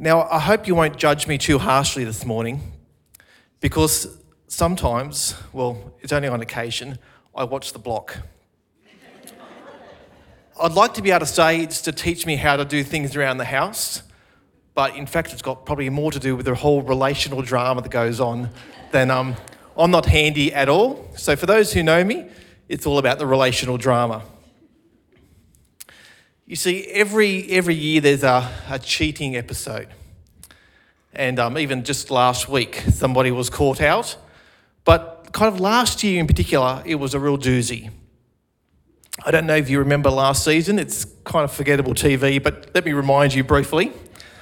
Now, I hope you won't judge me too harshly this morning, because sometimes, well, it's only on occasion, I watch The Block. I'd like to be able to say it's to teach me how to do things around the house, but in fact it's got probably more to do with the whole relational drama that goes on than I'm not handy at all. So for those who know me, it's all about the relational drama. You see, every year there's a cheating episode. And even just last week, somebody was caught out. But kind of last year in particular, it was a real doozy. I don't know if you remember last season. It's kind of forgettable TV, but let me remind you briefly.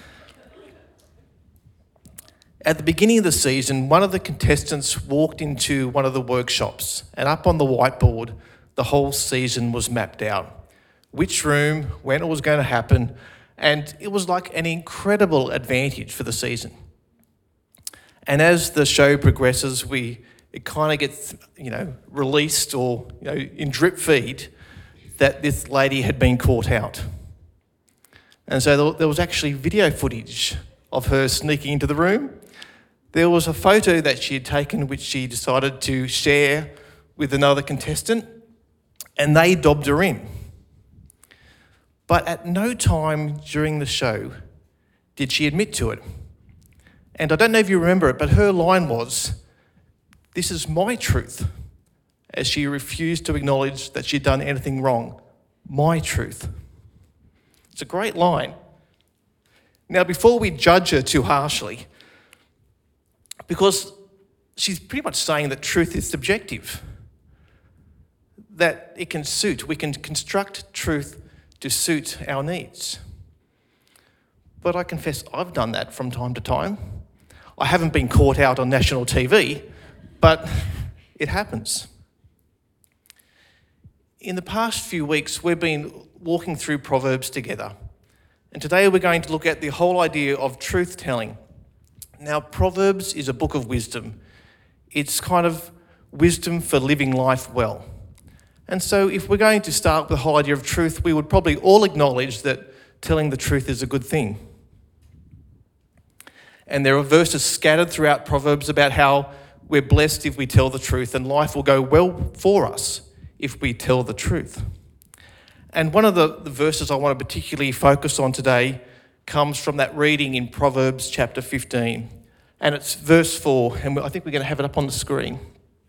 At the beginning of the season, one of the contestants walked into one of the workshops, and up on the whiteboard, the whole season was mapped out. Which room, when it was going to happen, and it was like an incredible advantage for the season. And as the show progresses, it kind of gets, released or, in drip feed that this lady had been caught out. And so there was actually video footage of her sneaking into the room. There was a photo that she had taken which she decided to share with another contestant, and they dobbed her in. But at no time during the show did she admit to it. And I don't know if you remember it, but her line was, "This is my truth," as she refused to acknowledge that she'd done anything wrong. My truth. It's a great line. Now, before we judge her too harshly, because she's pretty much saying that truth is subjective, that it can suit, we can construct truth to suit our needs. But I confess I've done that from time to time. I haven't been caught out on national TV, but it happens. In the past few weeks, we've been walking through Proverbs together. And today we're going to look at the whole idea of truth-telling. Now, Proverbs is a book of wisdom. It's kind of wisdom for living life well. And so if we're going to start with the whole idea of truth, we would probably all acknowledge that telling the truth is a good thing. And there are verses scattered throughout Proverbs about how we're blessed if we tell the truth and life will go well for us if we tell the truth. And one of the verses I want to particularly focus on today comes from that reading in Proverbs chapter 15. And it's verse 4, and I think we're going to have it up on the screen.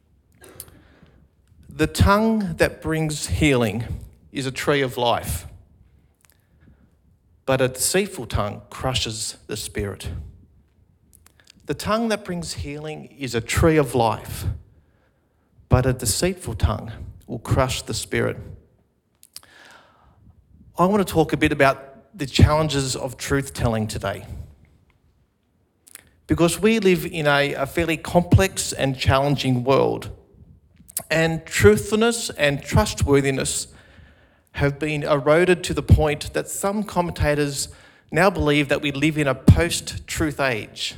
The tongue that brings healing is a tree of life, but a deceitful tongue crushes the spirit. The tongue that brings healing is a tree of life, but a deceitful tongue will crush the spirit. I want to talk a bit about the challenges of truth-telling today, because we live in a fairly complex and challenging world. And truthfulness and trustworthiness have been eroded to the point that some commentators now believe that we live in a post-truth age.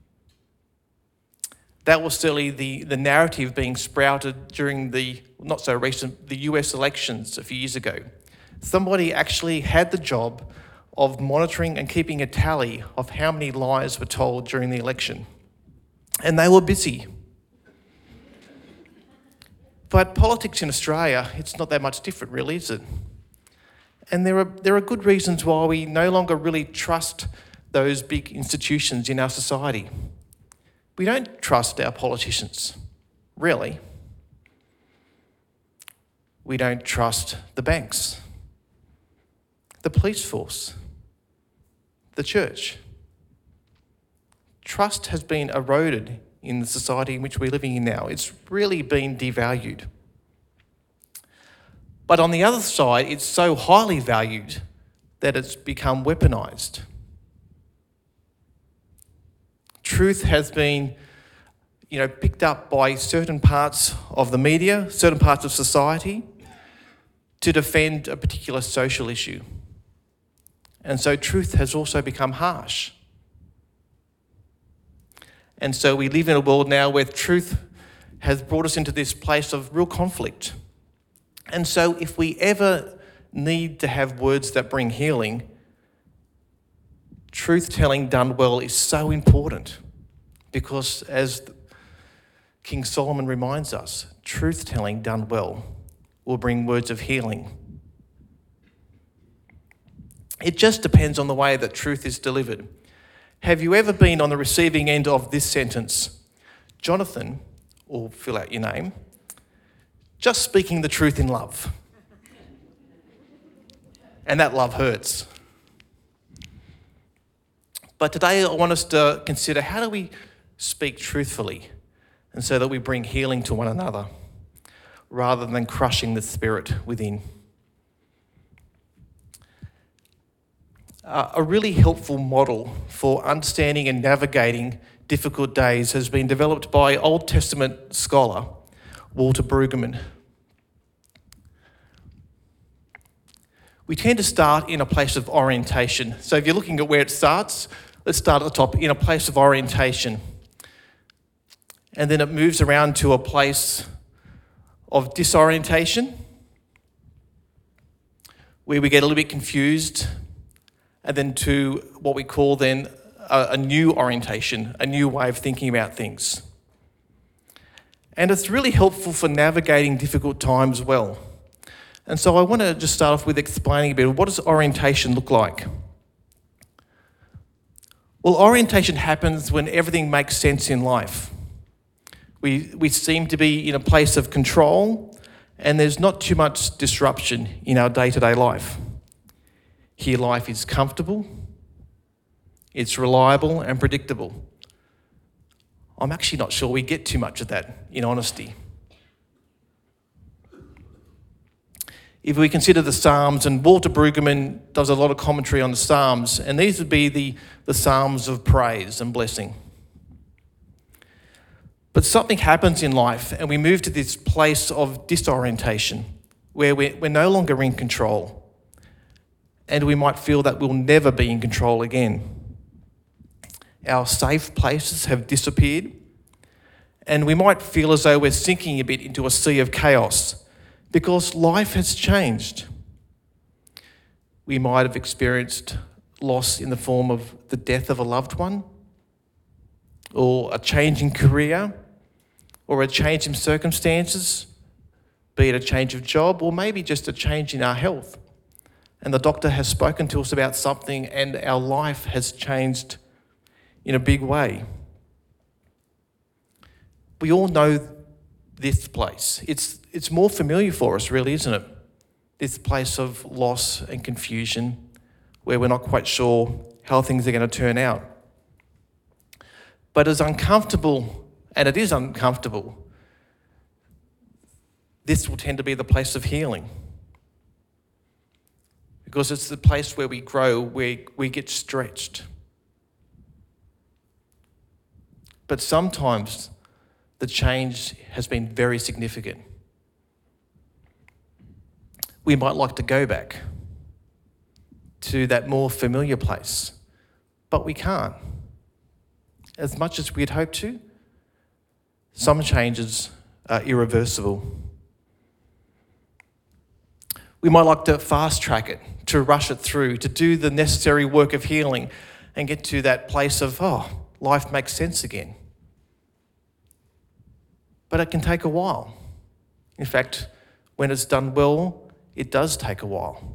That was certainly the narrative being sprouted during the US elections a few years ago. Somebody actually had the job of monitoring and keeping a tally of how many lies were told during the election. And they were busy. But politics in Australia, it's not that much different, really, is it? And there are good reasons why we no longer really trust those big institutions in our society. We don't trust our politicians, really. We don't trust the banks, the police force, the church. Trust has been eroded in the society in which we're living in now. It's really been devalued. But on the other side, it's so highly valued that it's become weaponised. Truth has been, picked up by certain parts of the media, certain parts of society, to defend a particular social issue. And so truth has also become harsh. And so we live in a world now where truth has brought us into this place of real conflict. And so if we ever need to have words that bring healing, Truth-telling done well is so important because, as King Solomon reminds us, truth-telling done well will bring words of healing. It just depends on the way that truth is delivered. Have you ever been on the receiving end of this sentence? Jonathan, or fill out your name, just speaking the truth in love. And that love hurts. But today I want us to consider, how do we speak truthfully and so that we bring healing to one another rather than crushing the spirit within? A really helpful model for understanding and navigating difficult days has been developed by Old Testament scholar Walter Brueggemann. We tend to start in a place of orientation. So if you're looking at where it starts, let's start at the top, in a place of orientation. And then it moves around to a place of disorientation, where we get a little bit confused, and then to what we call then a new orientation, a new way of thinking about things. And it's really helpful for navigating difficult times well. And so I want to just start off with explaining a bit of what does orientation look like. Well, orientation happens when everything makes sense in life. We seem to be in a place of control and there's not too much disruption in our day-to-day life. Here life is comfortable, it's reliable and predictable. I'm actually not sure we get too much of that, in honesty. If we consider the Psalms, and Walter Brueggemann does a lot of commentary on the Psalms, and these would be the Psalms of praise and blessing. But something happens in life and we move to this place of disorientation where we're no longer in control. And we might feel that we'll never be in control again. Our safe places have disappeared, and we might feel as though we're sinking a bit into a sea of chaos because life has changed. We might have experienced loss in the form of the death of a loved one, or a change in career, or a change in circumstances, be it a change of job, or maybe just a change in our health. And the doctor has spoken to us about something and our life has changed in a big way. We all know this place. It's more familiar for us, really, isn't it? This place of loss and confusion where we're not quite sure how things are going to turn out. But as uncomfortable, and it is uncomfortable, this will tend to be the place of healing. Because it's the place where we grow, where we get stretched. But sometimes the change has been very significant. We might like to go back to that more familiar place, but we can't. As much as we'd hoped to, some changes are irreversible. We might like to fast track it, to rush it through, to do the necessary work of healing and get to that place of, life makes sense again. But it can take a while. In fact, when it's done well, it does take a while.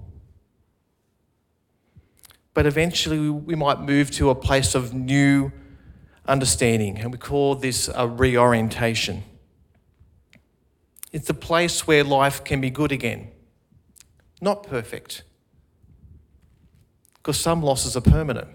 But eventually we might move to a place of new understanding, and we call this a reorientation. It's a place where life can be good again. Not perfect, because some losses are permanent.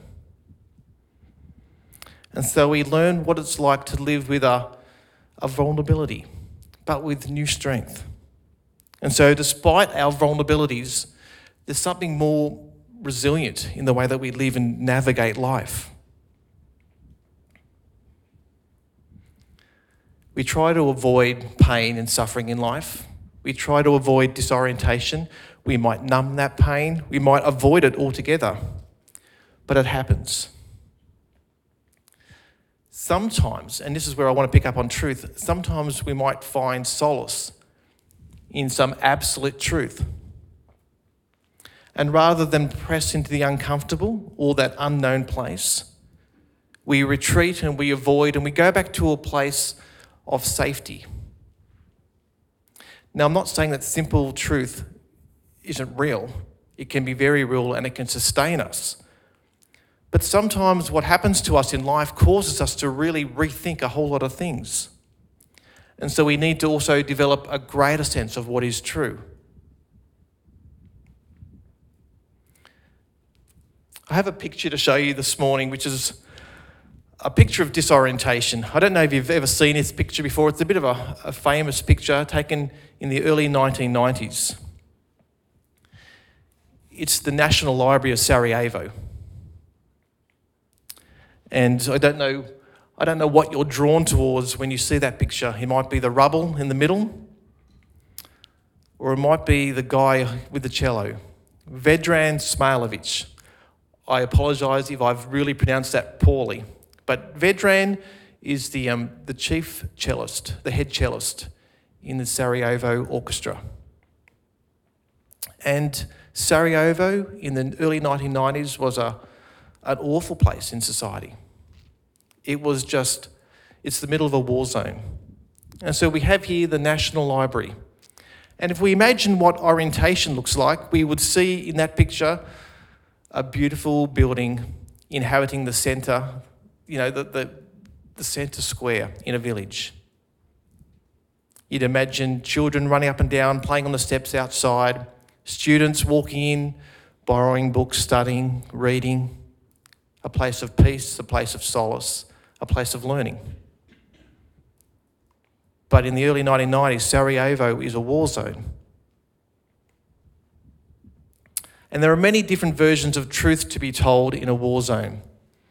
And so we learn what it's like to live with a vulnerability, but with new strength. And so despite our vulnerabilities, there's something more resilient in the way that we live and navigate life. We try to avoid pain and suffering in life. We try to avoid disorientation. We might numb that pain. We might avoid it altogether. But it happens. Sometimes, and this is where I want to pick up on truth, sometimes we might find solace in some absolute truth. And rather than press into the uncomfortable or that unknown place, we retreat and we avoid and we go back to a place of safety. Now, I'm not saying that simple truth isn't real. It can be very real and it can sustain us. But sometimes what happens to us in life causes us to really rethink a whole lot of things. And so we need to also develop a greater sense of what is true. I have a picture to show you this morning, which is a picture of disorientation. I don't know if you've ever seen this picture before. It's a bit of a famous picture taken in the early 1990s. It's the National Library of Sarajevo. And I don't know what you're drawn towards when you see that picture. It might be the rubble in the middle, or it might be the guy with the cello, Vedran Smailovic. I apologise if I've really pronounced that poorly, but Vedran is the chief cellist, the head cellist in the Sarajevo Orchestra. And Sarajevo in the early 1990s was an awful place in society. It's the middle of a war zone. And so we have here the National Library. And if we imagine what orientation looks like, we would see in that picture a beautiful building inhabiting the centre, the centre square in a village. You'd imagine children running up and down, playing on the steps outside, students walking in, borrowing books, studying, reading, a place of peace, a place of solace, a place of learning. But in the early 1990s, Sarajevo is a war zone. And there are many different versions of truth to be told in a war zone.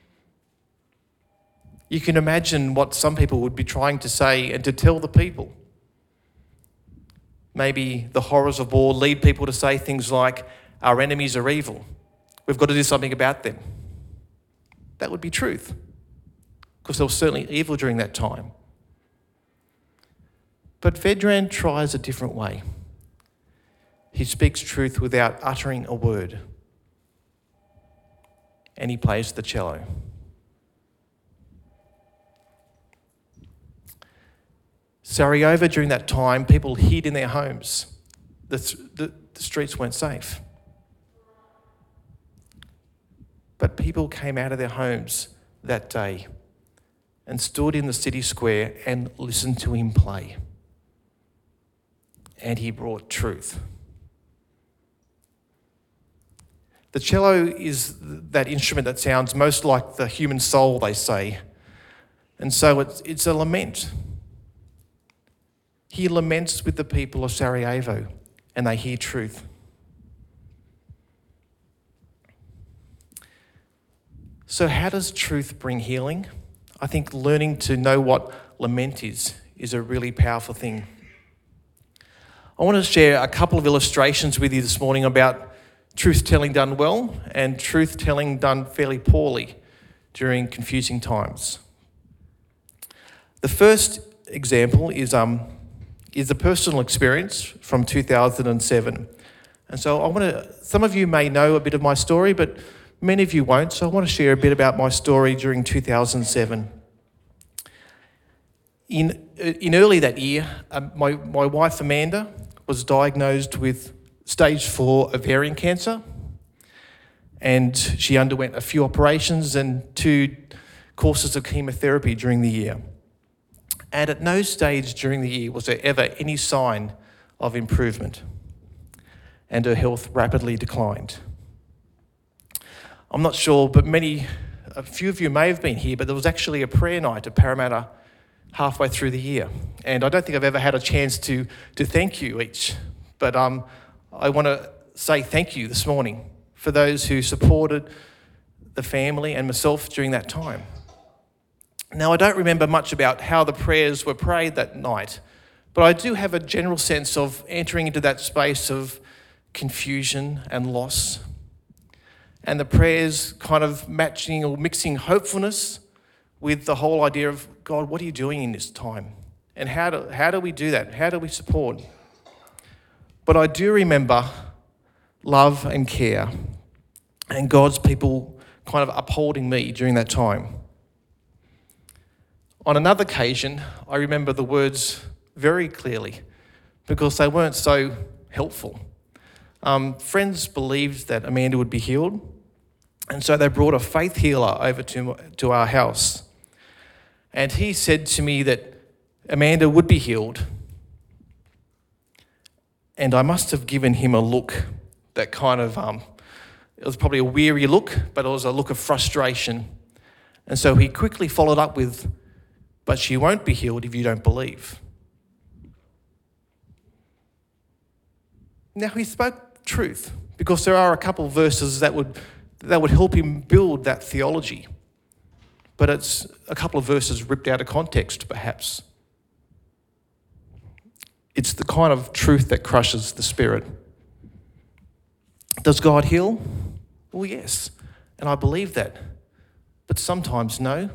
You can imagine what some people would be trying to say and to tell the people. Maybe the horrors of war lead people to say things like, our enemies are evil. We've got to do something about them. That would be truth, because there was certainly evil during that time. But Vedran tries a different way. He speaks truth without uttering a word. And he plays the cello. Sarajevo, during that time, people hid in their homes. The streets weren't safe. But people came out of their homes that day and stood in the city square and listened to him play. And he brought truth. The cello is that instrument that sounds most like the human soul, they say. And so it's a lament. He laments with the people of Sarajevo, and they hear truth. So how does truth bring healing? I think learning to know what lament is a really powerful thing. I want to share a couple of illustrations with you this morning about truth-telling done well and truth-telling done fairly poorly during confusing times. The first example is a personal experience from 2007. And so some of you may know a bit of my story, but many of you won't, so I want to share a bit about my story during 2007. In early that year, my wife Amanda was diagnosed with stage 4 ovarian cancer, and she underwent a few operations and 2 courses of chemotherapy during the year. And at no stage during the year was there ever any sign of improvement, and her health rapidly declined. I'm not sure, but a few of you may have been here, but there was actually a prayer night at Parramatta halfway through the year. And I don't think I've ever had a chance to thank you each, but I want to say thank you this morning for those who supported the family and myself during that time. Now, I don't remember much about how the prayers were prayed that night, but I do have a general sense of entering into that space of confusion and loss, and the prayers kind of matching or mixing hopefulness with the whole idea of, God, what are you doing in this time? And how do we do that? How do we support? But I do remember love and care, and God's people kind of upholding me during that time. On another occasion, I remember the words very clearly because they weren't so helpful. Friends believed that Amanda would be healed, and so they brought a faith healer over to our house. And he said to me that Amanda would be healed. And I must have given him a look that kind of, it was probably a weary look, but it was a look of frustration. And so he quickly followed up with, "But she won't be healed if you don't believe." Now he spoke truth because there are a couple of verses that would help him build that theology. But it's a couple of verses ripped out of context, perhaps. It's the kind of truth that crushes the spirit. Does God heal? Well, yes, and I believe that. But sometimes no.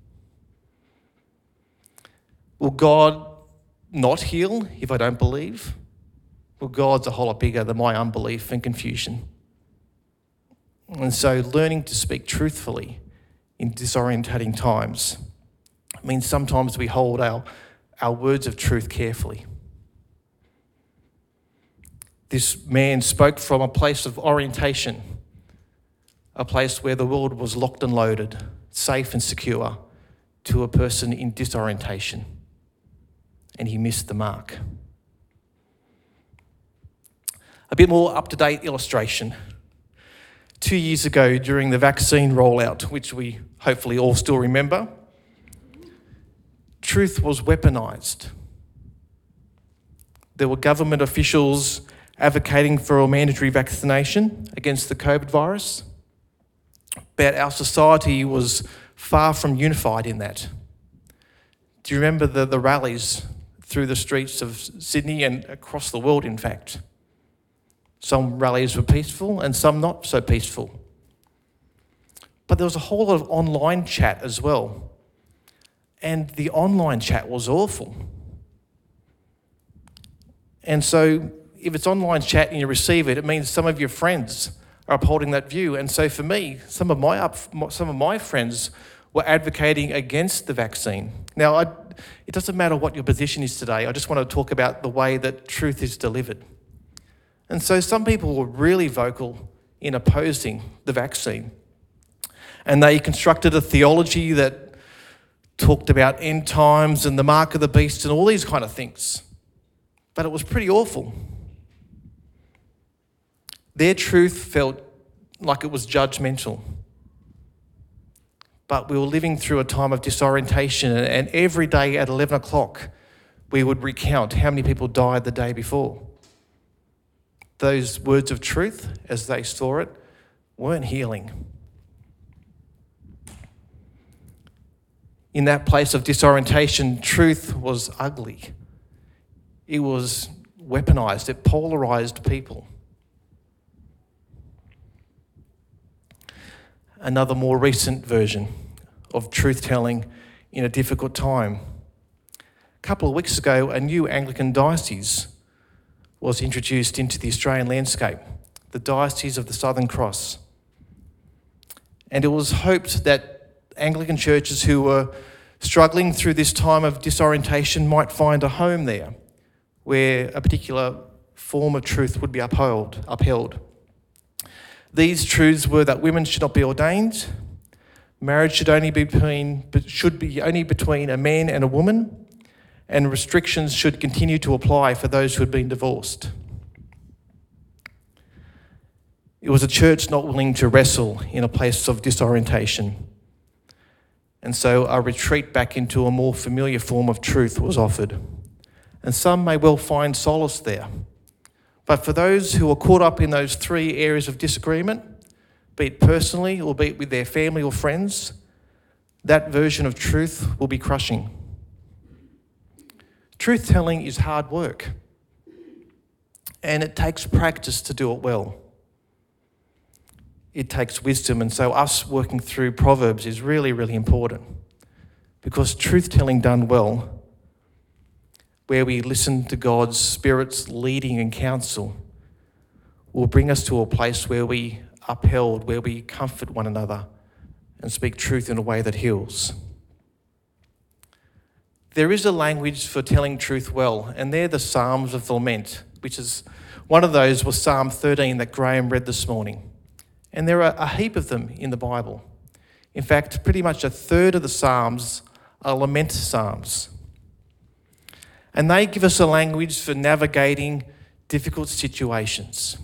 Will God not heal if I don't believe? Well, God's a whole lot bigger than my unbelief and confusion. And so learning to speak truthfully in disorientating times means sometimes we hold our words of truth carefully. This man spoke from a place of orientation, a place where the world was locked and loaded, safe and secure, to a person in disorientation. And he missed the mark. A bit more up-to-date illustration. 2 years ago, during the vaccine rollout, which we hopefully all still remember, truth was weaponised. There were government officials advocating for a mandatory vaccination against the COVID virus, but our society was far from unified in that. Do you remember the rallies through the streets of Sydney and across the world, in fact? Some rallies were peaceful and some not so peaceful. But there was a whole lot of online chat as well. And the online chat was awful. And so if it's online chat and you receive it, it means some of your friends are upholding that view. And so for me, some of my friends were advocating against the vaccine. Now, it doesn't matter what your position is today. I just want to talk about the way that truth is delivered. And so some people were really vocal in opposing the vaccine. And they constructed a theology that talked about end times and the mark of the beast and all these kind of things. But it was pretty awful. Their truth felt like it was judgmental. But we were living through a time of disorientation, and every day at 11 o'clock, we would recount how many people died the day before. Those words of truth, as they saw it, weren't healing. In that place of disorientation, truth was ugly. It was weaponized. It polarized people. Another more recent version of truth-telling in a difficult time. A couple of weeks ago, a new Anglican diocese was introduced into the Australian landscape, the Diocese of the Southern Cross. And it was hoped that Anglican churches who were struggling through this time of disorientation might find a home there, where a particular form of truth would be upheld. These truths were that women should not be ordained, marriage should be only between a man and a woman, and restrictions should continue to apply for those who had been divorced. It was a church not willing to wrestle in a place of disorientation. And so a retreat back into a more familiar form of truth was offered. And some may well find solace there. But for those who are caught up in those three areas of disagreement, be it personally or be it with their family or friends, that version of truth will be crushing. Truth-telling is hard work, and it takes practice to do it well. It takes wisdom, and so us working through Proverbs is really, really important, because truth-telling done well, where we listen to God's Spirit's leading and counsel, will bring us to a place where we upheld, where we comfort one another and speak truth in a way that heals. There is a language for telling truth well, and they're the Psalms of Lament, which is one of those was Psalm 13 that Graham read this morning. And there are a heap of them in the Bible. In fact, pretty much a third of the Psalms are lament psalms. And they give us a language for navigating difficult situations.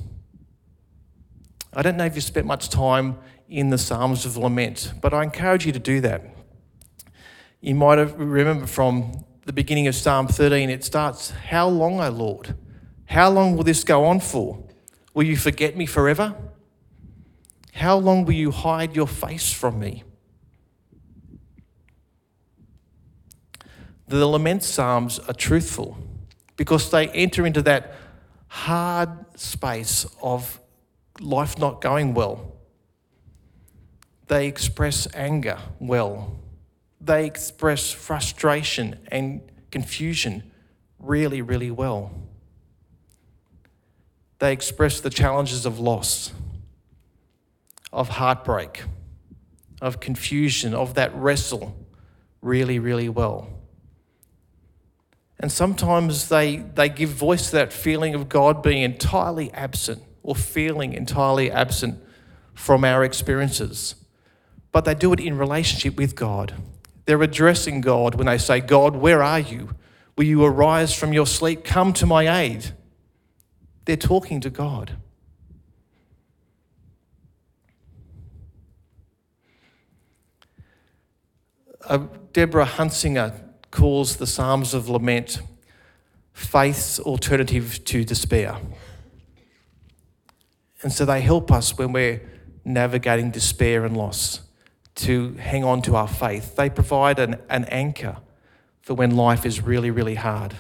I don't know if you spent much time in the Psalms of Lament, but I encourage you to do that. You might have remembered from the beginning of Psalm 13, it starts, "How long, O Lord? How long will this go on for? Will you forget me forever? How long will you hide your face from me?" The lament psalms are truthful because they enter into that hard space of life not going well. They express anger well. They express frustration and confusion really, really well. They express the challenges of loss, of heartbreak, of confusion, of that wrestle really, really well. And sometimes they give voice to that feeling of God being entirely absent or feeling entirely absent from our experiences. But they do it in relationship with God. They're addressing God when they say, "God, where are you? Will you arise from your sleep? Come to my aid." They're talking to God. Deborah Hunsinger calls the Psalms of Lament faith's alternative to despair. And so they help us when we're navigating despair and loss to hang on to our faith. They provide an anchor for when life is really, really hard.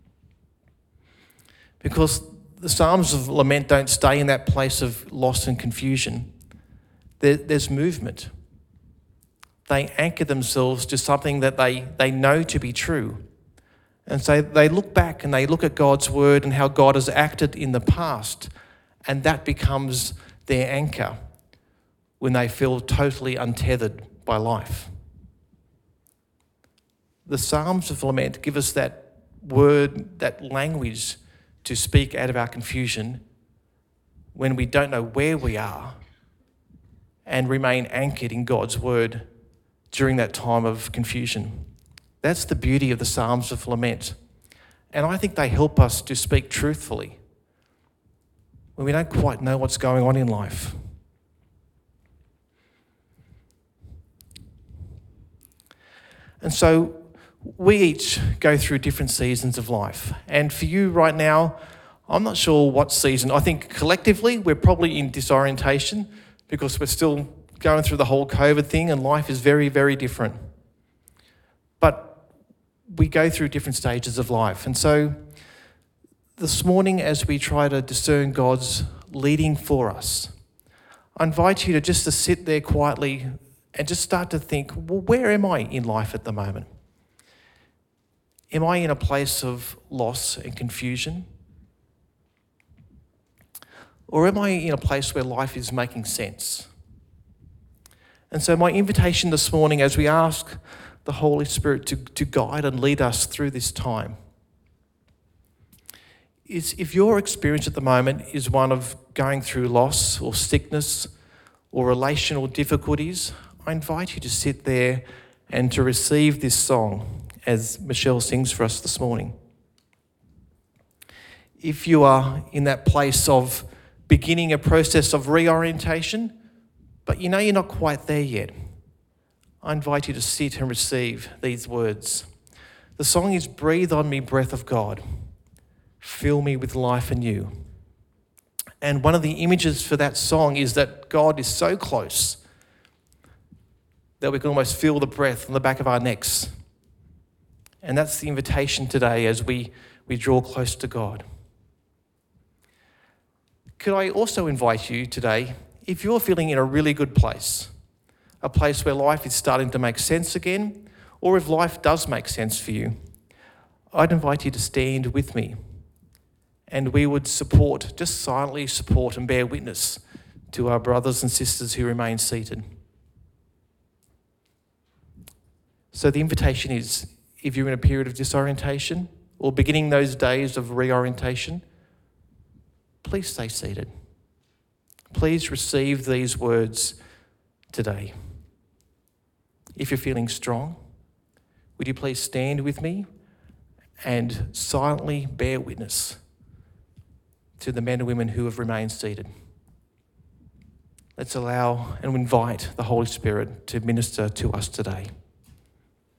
Because the Psalms of Lament don't stay in that place of loss and confusion. There's movement. They anchor themselves to something that they know to be true. And so they look back and they look at God's word and how God has acted in the past, and that becomes their anchor when they feel totally untethered by life. The Psalms of Lament give us that word, that language to speak out of our confusion when we don't know where we are, and remain anchored in God's word during that time of confusion. That's the beauty of the Psalms of Lament. And I think they help us to speak truthfully when we don't quite know what's going on in life. And so we each go through different seasons of life. And for you right now, I'm not sure what season. I think collectively we're probably in disorientation because we're still going through the whole COVID thing and life is very, very different. But we go through different stages of life. And so this morning, as we try to discern God's leading for us, I invite you to sit there quietly and just start to think, well, where am I in life at the moment? Am I in a place of loss and confusion? Or am I in a place where life is making sense? And so my invitation this morning, as we ask the Holy Spirit to guide and lead us through this time, is if your experience at the moment is one of going through loss or sickness or relational difficulties, I invite you to sit there and to receive this song as Michelle sings for us this morning. If you are in that place of beginning a process of reorientation, but you know you're not quite there yet, I invite you to sit and receive these words. The song is "Breathe on me, breath of God. Fill me with life anew." And one of the images for that song is that God is so close that we can almost feel the breath on the back of our necks. And that's the invitation today as we draw close to God. Could I also invite you today, if you're feeling in a really good place, a place where life is starting to make sense again, or if life does make sense for you, I'd invite you to stand with me and we would support, just silently support and bear witness to our brothers and sisters who remain seated. So the invitation is, if you're in a period of disorientation or beginning those days of reorientation, please stay seated. Please receive these words today. If you're feeling strong, would you please stand with me and silently bear witness to the men and women who have remained seated. Let's allow and invite the Holy Spirit to minister to us today.